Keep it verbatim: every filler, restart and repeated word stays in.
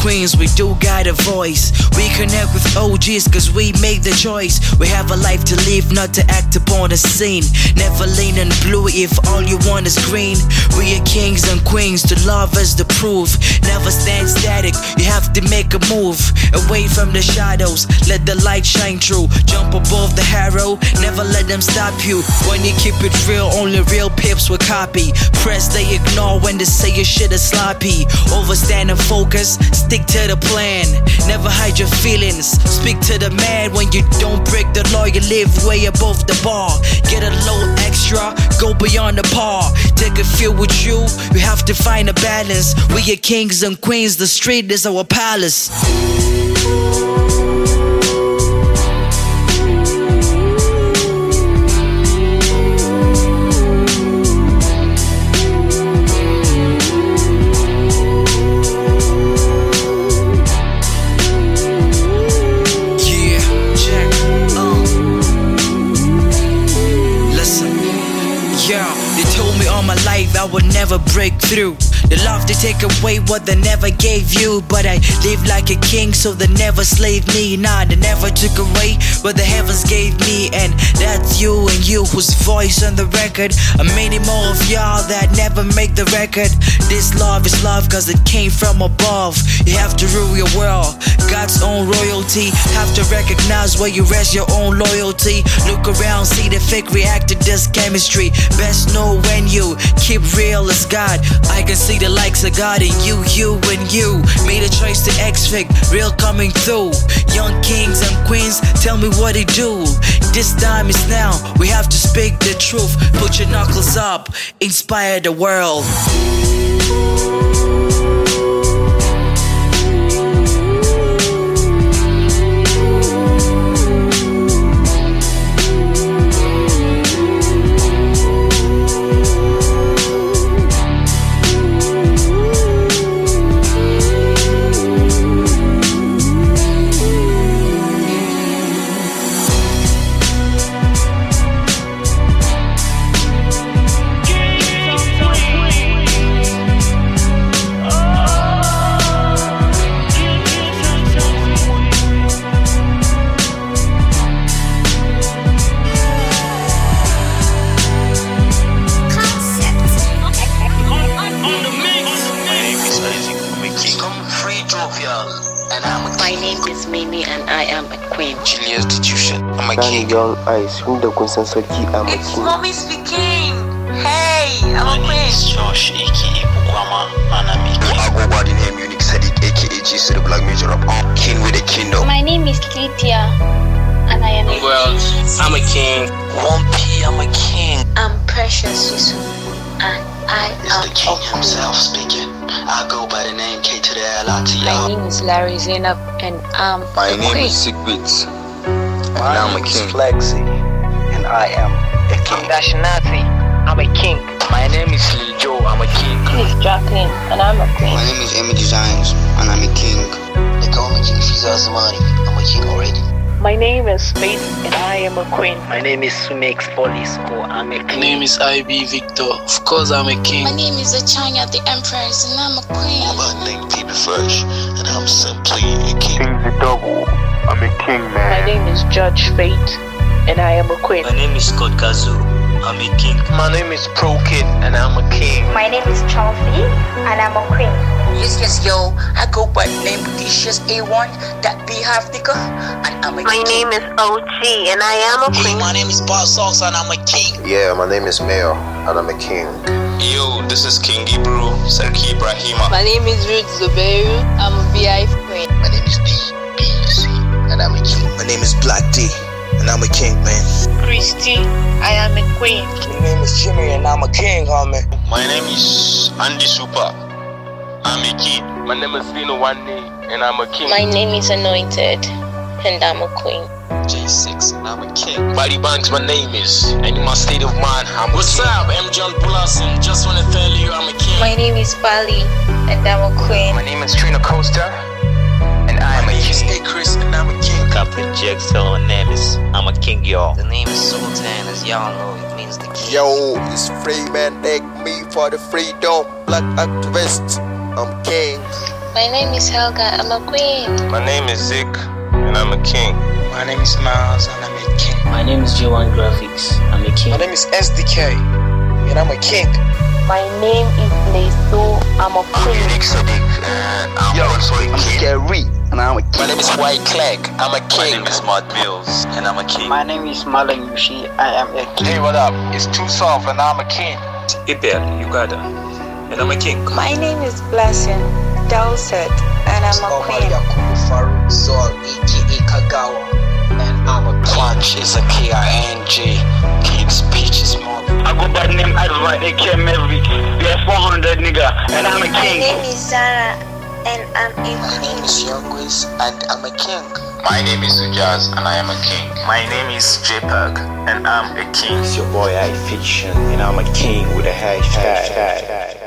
queens, we do got a voice. We connect with O Gs cause we make the choice. We have a life to live, not to act upon the scene. Never lean on blue if all you want is green. We are kings and queens, to love is the proof. Never stand static, you have to make a move. Away from the shadows, let the light shine through. Jump above the harrow, never let them stop you. When you keep it real, only real pips will copy. Press they ignore when they say your shit is sloppy. Overstand and focus, stick to the plan. Never hide your feelings, speak to the man. When you don't break the law, you live way above the bar. Get a little extra, go beyond the par. Take a feel with you, you have to find a balance. We are kings and queens, the street is our palace. I would never break through. They love to take away what they never gave you, but I live like a king, so they never slaved me. Nah, they never took away what the heavens gave me. And that's you and you whose voice on the record. And many more of y'all that never make the record. This love is love cause it came from above. You have to rule your world, God's own royalty. Have to recognize where you rest your own loyalty. Look around, see the fake react to this chemistry. Best know when you keep real as God. I can see the likes of God in you, you and you. Made a choice to X-Fake, real coming through. Young kings and queens, tell me what they do. This time is now, we have to speak the truth. Put your knuckles up, inspire the world. My name is Mimi and I am a queen. Julius the Tuition, I'm a king. Young eyes, whom the Queen Soki, I'm a It's king. mommy speaking. Hey, I'm a My name queen. is Josh, aka Bukwama, and I'm a king. I go by the name Unique Sadiq, aka G C, the Black Major of all. King with a kingdom. My name is Lydia and I am a Well, I'm a king. one P, I'm a king. I'm Precious Yusuf and I It's am the king a queen. himself speaking. I go by the name K to the L I T. My name is Larry Zainab and I'm My a name queen. is Sigbits, and My I'm a name is king. Flexi, and I am a I'm king. Dashanati, I'm a king. My name is Lil Joe, I'm a king. This is Jacqueline and I'm a queen. My name is Emmy Designs, and I'm a king. They call me King Fiza Zamani. I'm a king already. My name is Faith and I am a queen. My name is Sumex Polisco. I'm a My king. name is I B Victor, of course I'm a king. My name is Achanya the Empress and I'm a queen. I'm a name T B Fresh, and I'm simply a king. King's a double. I'm a king, My man. name is Judge Fate and I am a queen. My name is Scott Kazoo. I'm a king. My name is Pro Kid, and I'm a king. My name is Chelsea and I'm a queen. Yes, yes, yo, I go by the name Precious A one, that be half nigga, and I'm a My king. name is O G and I am a queen. My name is Boss Sauce, and I'm a king. Yeah, my name is Mayo, and I'm a king. Yo, this is King Ibro, Sarki Ibrahima. My name is Ruth Zubeiru. I'm a B I queen. My name is D B C, and I'm a king. My name is Black D, and I'm a king, man. Christy, I am a queen. My name is Jimmy, and I'm a king, homie. My name is Andy Super. I'm a king. My name is Vino One and I'm a king. My name is Anointed and I'm a queen. J six, and I'm a king. Buddy Banks, my name is. And in my state of mind, I'm a What's king. up? I'm John Bulasin. Just wanna tell you I'm a king. My name is Bali and I'm a queen. My name is Trina Costa, and I am a king. Chris, and I'm a king. Captain Jack Fellow Nevis. I'm a king, y'all. The name is Sultan, as y'all know, it means the king. Yo, it's free man, take me for the freedom. Black activist, I'm king. My name is Helga. I'm a queen. My name is Zeke, and I'm a king. My name is Miles, and I'm a king. My name is J one Graphics. I'm a king. My name is S D K, and I'm a king. My name is Leso. I'm a queen. I'm Nick Sadiq, and I'm Yo, also a king. I'm Scary, and I'm a king. My name is White Clegg. I'm a king. My name is Matt Mills, and I'm a king. My name is Malan Yushi. I am a king. Hey, what up? It's Too Soft, and I'm a king. Ibel, Uganda, and I'm a king. My name is Blessing Dowsett, and I'm a queen. Farouk Zol, aka Kagawa, and I'm a king. Clutch is a K I N G. King speech is more. I go by the name Adva, A K Maverick. We have four hundred nigga, and I'm a king. My name is Zara, and I'm a queen. My name is Youngwiz, and I'm a king. My name is Ujaz, and I am a king. My name is JPEG, and I'm a king. It's your boy I Fiction, and I'm a king with a hashtag.